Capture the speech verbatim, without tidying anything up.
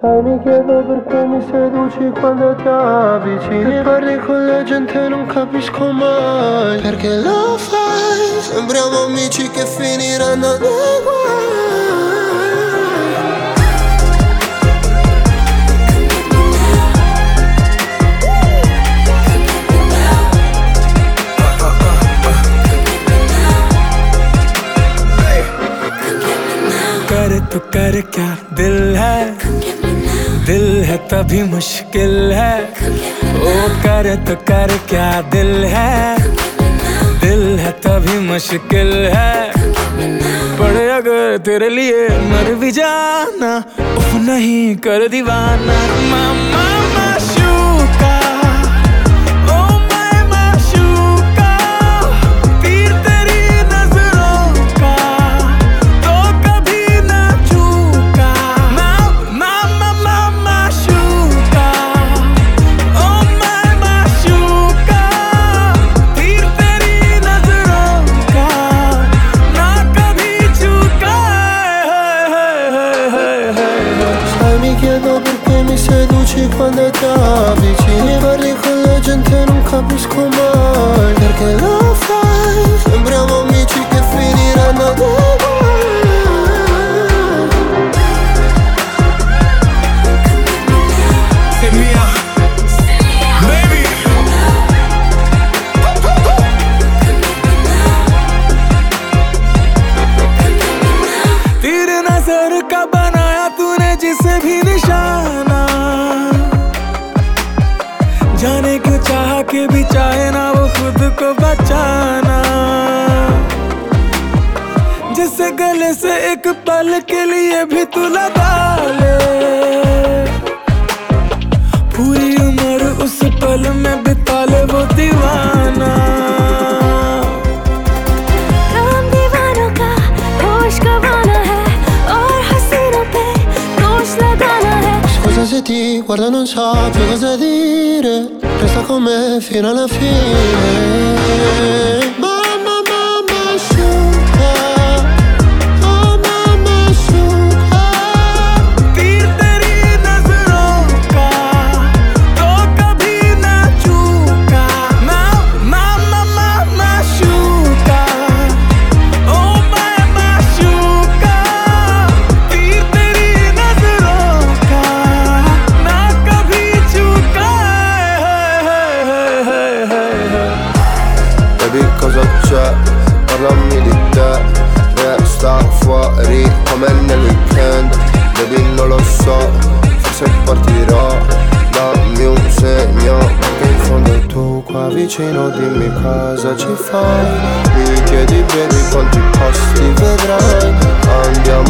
Sai, mi chiedo perché mi seduci quando ti avvicini e parli con la gente, non capisco mai perché lo fai. Sembriamo amici che finiranno nei guai. कर तो कर क्या दिल है, दिल है तभी मुश्किल है। ओ कर तो कर क्या दिल है, दिल है तभी मुश्किल है। पड़े अगर तेरे लिए मर भी जाना, उफ नहीं कर दीवाना। मामा माशूका, ओ मैं माशूका, तीर तेरी नजरों का तो कभी ना चूका। मामा मामा शूका, ओ मैं माशूका, तीर तेरी नजरों का ना कभी चूका। Sai, mi chiedo perché mi seduci quando ti avvicini e parli con la gente, non capisco mai perché lo fai. Sembriamo amici che finiranno nei guai. Hit me up, baby. तीर नजर का बनाया तूने जिसे भी निशाना, जाने क्यों चाह के भी चाहे ना वो खुद को बचाना। जिसे गले से एक पल के लिए भी तू लगा ले, पूरी उम्र उस पल में बिता ले वो दीवाना। काम दीवानों का होश गंवाना है और हसीनों पे दोष लगाना है। Scusa se ti guardo, non so più cosa dire, resta con me fino alla fine. Mamma, mamma, asciuga, oh mamma, asciuga. तीर तेरी नजरों का तो कभी ना चूका। मामा मामा शूका, ओ मैं माशूका, तीर तेरी नजरों का ना कभी चूका। Baby, cosa c'è? Parlami di te. Resta fuori come nel weekend. Baby, non lo so, forse partirò. Dammi un segno, perché in fondo tu qua vicino, dimmi cosa ci fai. Mi chiedi baby quanti posti vedrai. Andiamo